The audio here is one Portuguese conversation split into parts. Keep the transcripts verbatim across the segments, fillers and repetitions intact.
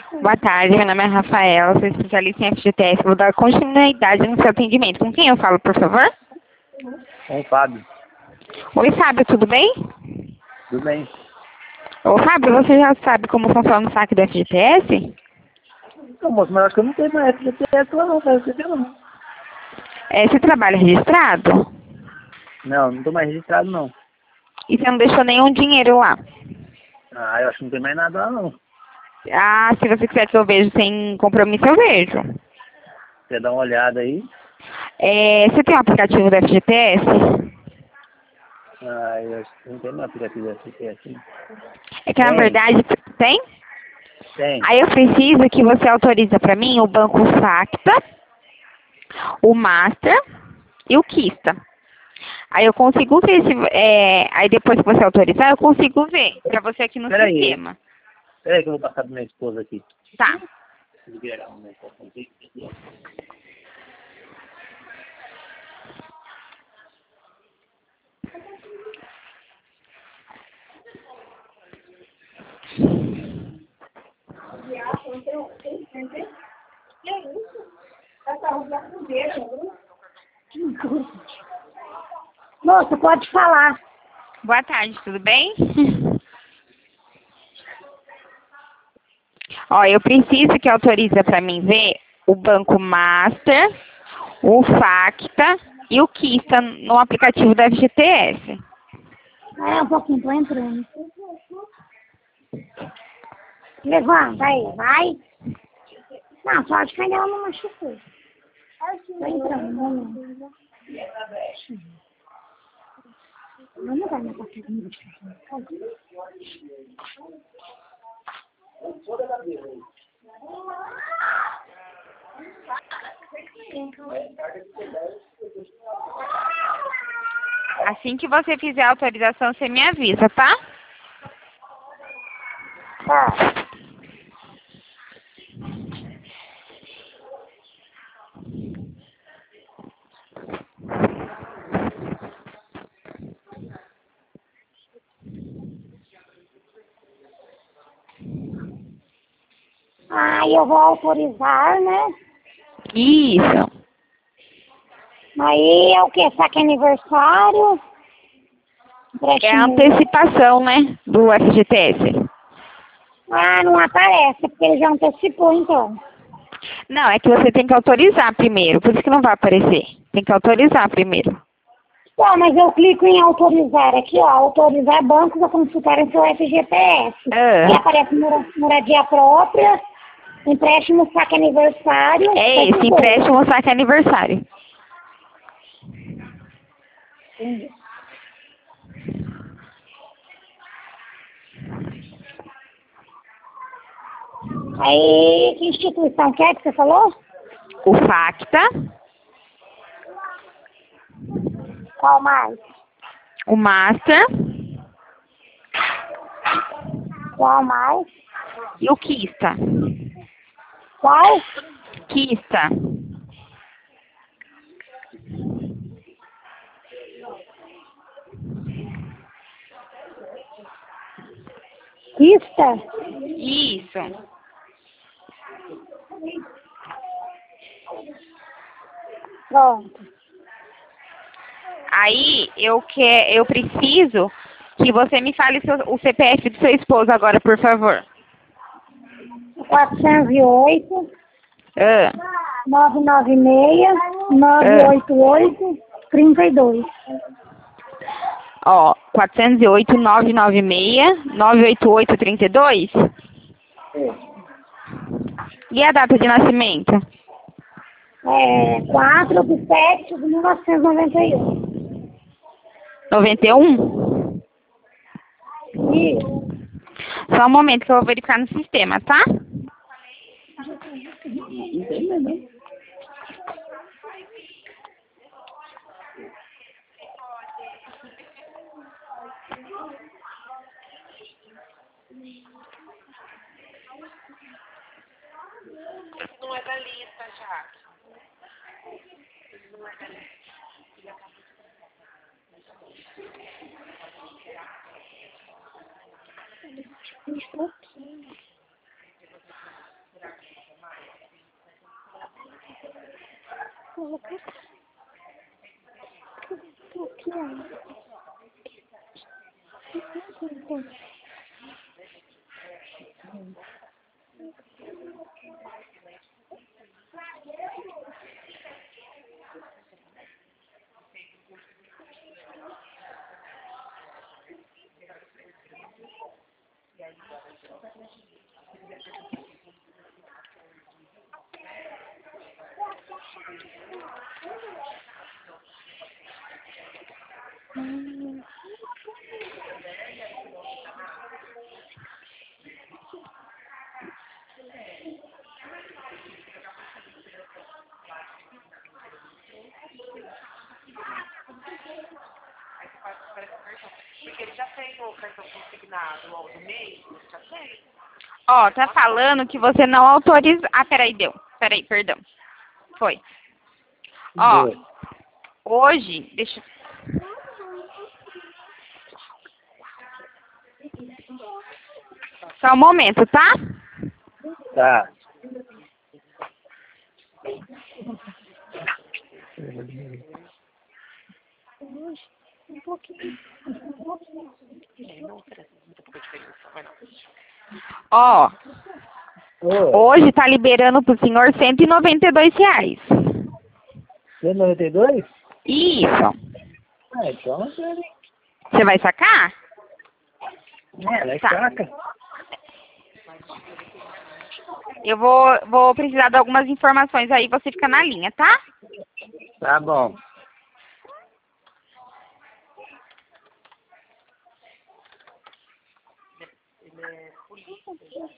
Boa tarde, meu nome é Rafaela, sou especialista em F G T S. Vou dar continuidade no seu atendimento. Com quem eu falo, por favor? Com o Fábio. Oi, Fábio, tudo bem? Tudo bem. Ô, Fábio, você já sabe como funciona o saque do F G T S? Então, moço, mas acho que eu não tenho mais F G T S lá não, F G T S não. É, você trabalha registrado? Não, não tô mais registrado não. E você não deixou nenhum dinheiro lá? Ah, eu acho que não tem mais nada lá não. Ah, se você quiser que eu veja sem compromisso, eu vejo. Você dá uma olhada aí. É, você tem um aplicativo do F G T S? Ah, eu acho que não tem mais aplicativo da F G T S. Não. É que, na Tem, verdade, tem? tem. Aí eu preciso que você autoriza para mim o Banco Facta, o Master e o Kista. Aí eu consigo ver se... É, aí depois que você autorizar, eu consigo ver para você aqui no Peraí, sistema. peraí que eu vou passar pra minha esposa aqui. Tá. Moça, pode falar. Boa tarde, tudo bem? Ó, eu preciso que autoriza para mim ver o Banco Master, o Facta e o Kista no aplicativo da F G T S. É, um pouquinho, tô entrando. Levanta aí, vai. Não, só de que ela não machucou. Tô entrando, não. Não, não vai me passar comigo de café. Assim que você fizer a autorização, você me avisa, tá? Tá. Aí eu vou autorizar, né? Isso. Aí é o que? Saque aniversário? É a Empréstimo. antecipação, né, do F G T S. Ah, não aparece, porque ele já antecipou, então. Não, é que você tem que autorizar primeiro, por isso que não vai aparecer. Tem que autorizar primeiro. Bom, mas eu clico em autorizar aqui, ó. Autorizar bancos a consultarem seu F G T S. E Ah, aparece mora- moradia própria, empréstimo, saque aniversário. é essas esse, coisas. empréstimo saque aniversário. Entendi. Aí, que instituição que é que você falou? O Facta, Qual mais? o Master Qual mais? e o Kista. Qual? Kista. Pista? Isso. Pronto. Aí eu que eu preciso que você me fale seu- o C P F do seu esposo agora, por favor. quatrocentos e oito, Ah, novecentos e noventa e seis, novecentos e oitenta e oito, trinta e dois. ó, quatrocentos e oito, novecentos e noventa e seis, novecentos e oitenta e oito, trinta e dois. E a data de nascimento? É, quatro de sete de mil novecentos e noventa e um. noventa e um? Isso. Só um momento que eu vou verificar no sistema, tá? Não tem mais não. Não é da lista, já. Aqui, ó. Hum. Porque ele já tem o cartão consignado ao do mês, já tem. Ó, tá falando que você não autoriza... Ah, peraí, deu. Peraí, perdão. Foi. Ó, Dois. hoje... Deixa... Só um momento, tá? Tá. Um pouquinho. É, não oferece muita pouca diferença, vai não. Ó, Ô, hoje tá liberando pro senhor cento e noventa e dois reais. cento e noventa e dois? Isso. Ah, então, Você vai sacar? é, ela é Tá. saca. Eu vou, vou precisar de algumas informações aí, você fica na linha, tá? Tá bom. Ele é polícia.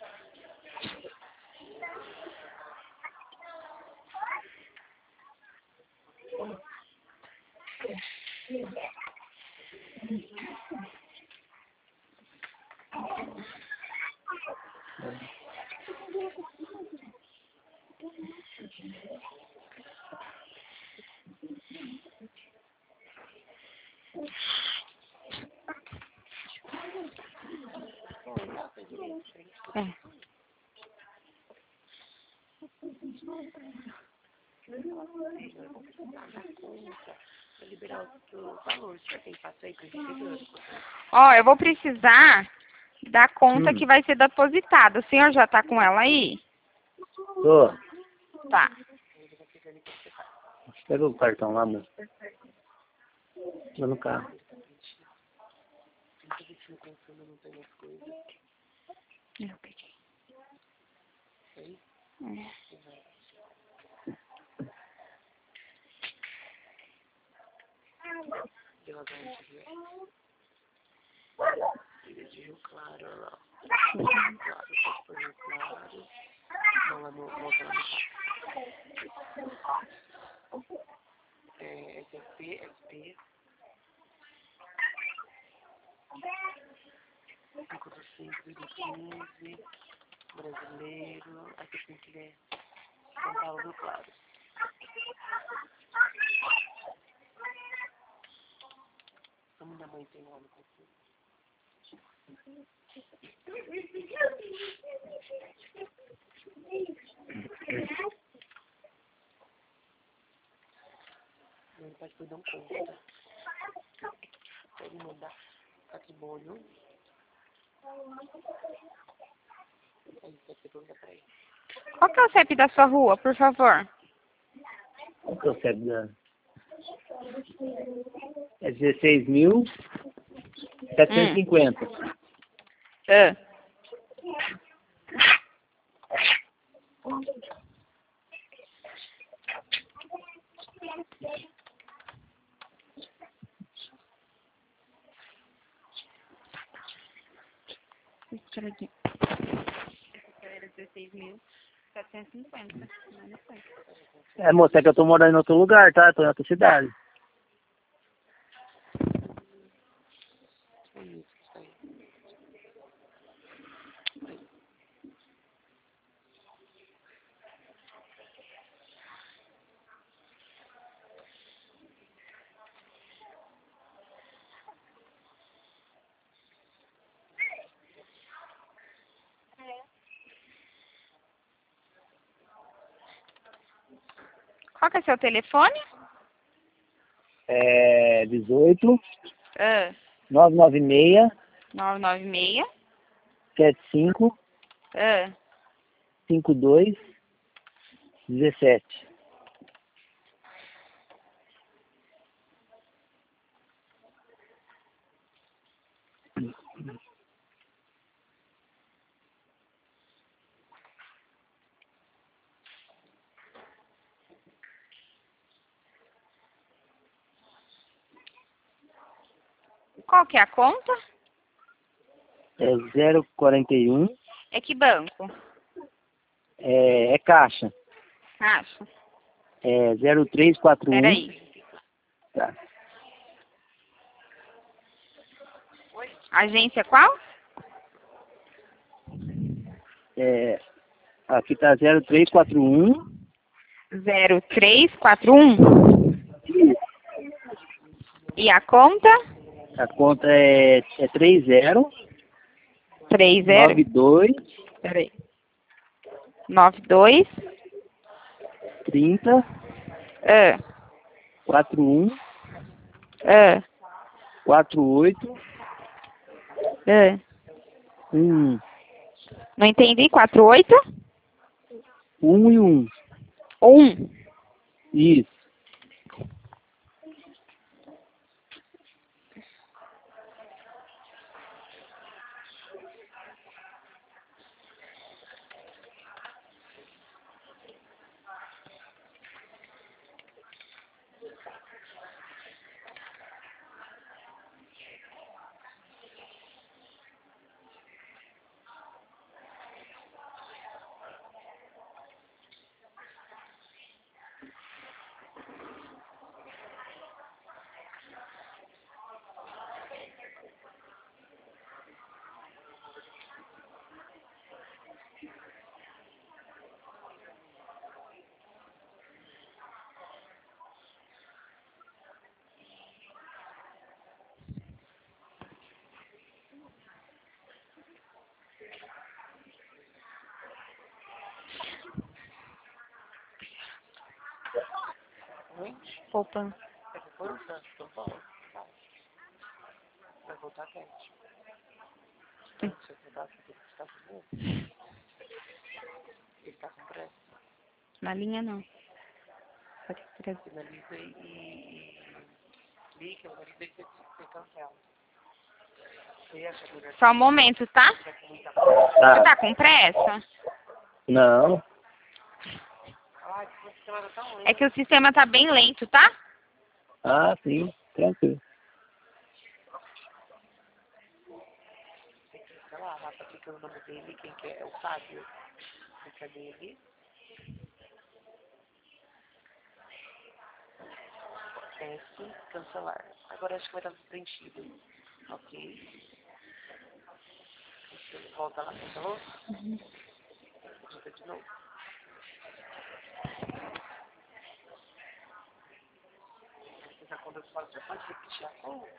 É. Pra liberar o valor, você tem faço aí pra gente. Ó, eu vou precisar da conta Hum. que vai ser depositada. O senhor já tá com ela aí? Tô. Tá. Pega o cartão lá, moço. Tô no carro. Eu peguei. É. Deu a garantia, viu? Ilha de Rio Claro, olha lá. Claro, pode pôr Rio Claro. Não, lá no motor lá no carro. É, S S P, S P. cinco do cinco do quinze. Brasileiro. Aqui tem que ler São Paulo do Claro. A minha mãe tem lá no conselho. Meu pai foi dar um conta. Pode mandar patrimônio. Aí você pergunta pra ele. Qual que é o C E P da sua rua, por favor? Qual que é o C E P da... É dezesseis mil setecentos e cinquenta. Ah. Espera aqui. Esse era dezesseis mil setecentos e cinquenta. Não foi. É, moça, é que eu tô morando em outro lugar, tá? Tô em outra cidade. É isso, isso aí. Qual que é seu telefone? É dezoito, Ah, nove nove seis, nove nove seis. sete cinco, Ah, cinco dois, dezessete. qual que é a conta? É zero quarenta e um, É que banco? é, é caixa. Acho. É zero três quatro um. Peraí. Tá. Agência qual? É, aqui tá zero três quatro um. zero três quatro um. E a conta? A conta é, é trinta, três zero. noventa e dois, Peraí. nove dois. trinta, Ah, quarenta e um, ah, quarenta e oito, ah. um. Não entendi. quatro oito? um e um. um. Isso. Poupança. É poupança? Então volta. Vai voltar quente. Se você voltar, você tem que ficar com ele. Ele tá com pressa. Na linha não. Pode trazer. Finaliza e, e clica, finaliza e você, você cancela. Você acha melhor Só um momento, tá? que com muita pressa? Você Tá. tá com pressa? Não. Ai, que você tá tão lento. É que o sistema tá bem lento, tá? Ah, sim. Tranquilo. Sei lá, lá tá clicando o nome dele, quem quer é o Fábio. Clica nele. S, cancelar. Agora acho que vai estar tudo preenchido. Ok. Você volta lá, cancelou? Uhum. Digita de novo. Essa conta fora, você pode repetir a conta?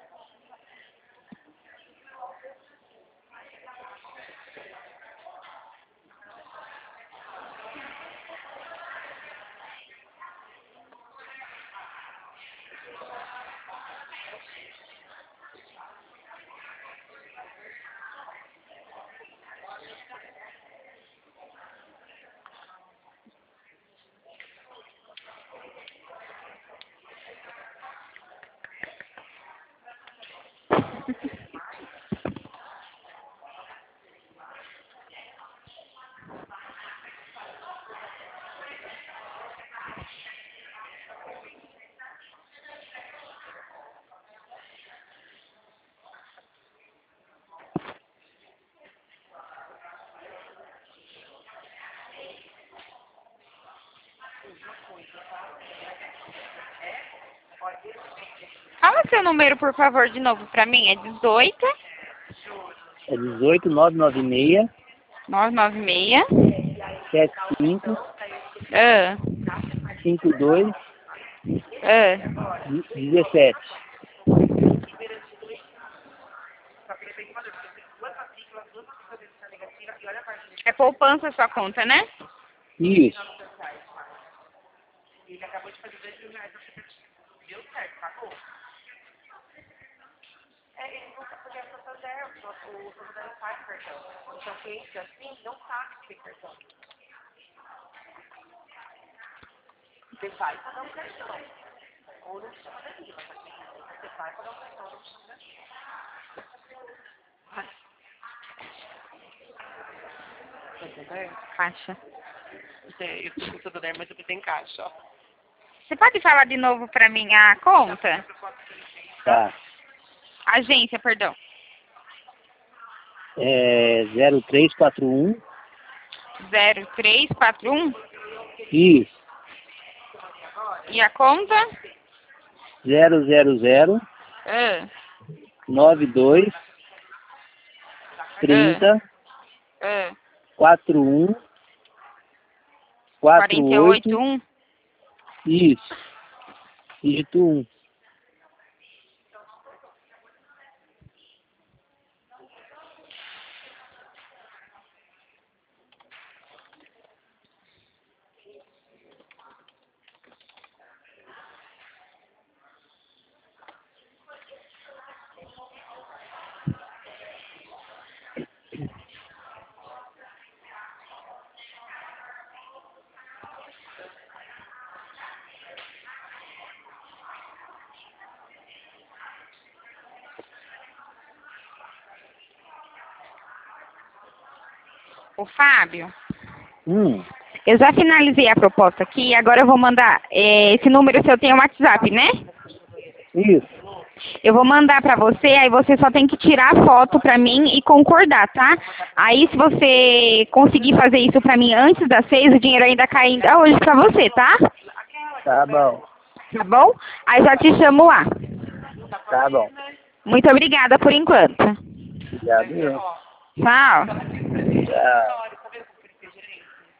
Fala seu número, por favor, de novo pra mim. É dezoito, É dezoito, nove nove seis, nove nove seis. sete cinco, Ah, cinco dois, ah. dezessete. É poupança a sua conta, né? Isso. Deu certo, pagou? É, ele nunca podia fazer o Santander não faz cartão. Então, cliente assim não sabe que tem cartão. Você vai pagar um cartão. Ou não chama daqui, mas aqui você vai pagar um cartão, não chama daqui. Santander? Caixa. Eu tô com Santander, mas eu tenho caixa, ó. Você pode falar de novo pra mim a conta? Tá. Agência, perdão. É zero três quatro um. zero três quatro um. Isso. E a conta? zero zero zero Ah, nove dois trinta ah, quatro um quatro quarenta e oito, oito. um. Isso. Dígito um. O Fábio, Hum. eu já finalizei a proposta aqui, agora eu vou mandar, é, esse número seu tem o WhatsApp, né? Isso. Eu vou mandar pra você, aí você só tem que tirar a foto pra mim e concordar, tá? Aí se você conseguir fazer isso pra mim antes das seis, o dinheiro ainda cai ainda hoje pra você, tá? Tá bom. Tá bom? Aí já te chamo lá. Tá bom. Muito obrigada por enquanto. Obrigado. Eu. Tchau. Tchau.